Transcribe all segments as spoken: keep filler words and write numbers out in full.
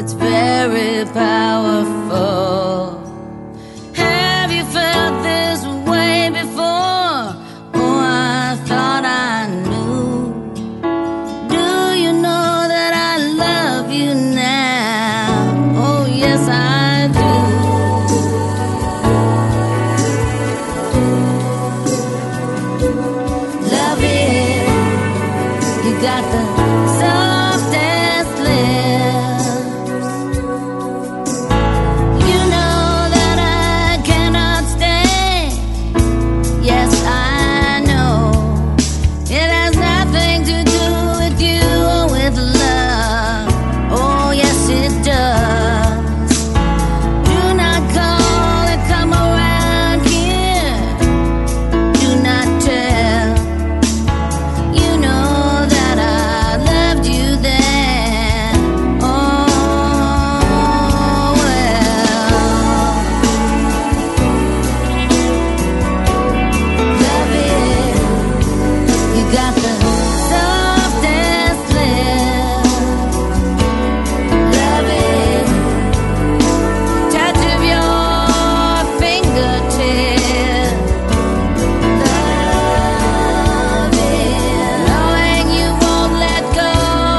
It's very powerful. Have you felt this way before? Oh, I thought I knew. Do you know that I love you now? Oh, yes, I do. Love it. You got the softest lips. You know that I cannot stay. Yes, I know. It has nothing to do with you or with love. Oh, yes, it does. Do not call and come around here. Do not tell. You know that I loved you then. Oh, well. Love it. You got the softest lips. Love it. Touch of your fingertips. Love it. Knowing you won't let go.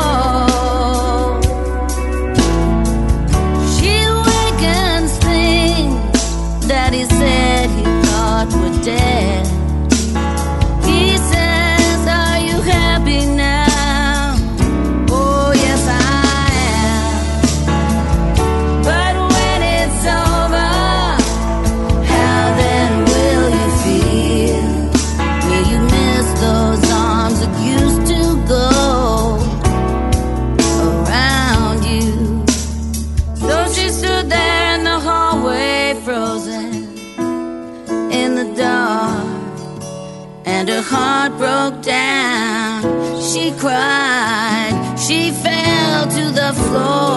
She awakens things that he said he thought were dead. He says, are you happy now? Oh, yes, I am. But when it's over, how then will you feel? Will you miss those arms that used to go around you? So she stood there in the hallway, frozen in the dark, and her heart broke down. She cried, she fell to the floor.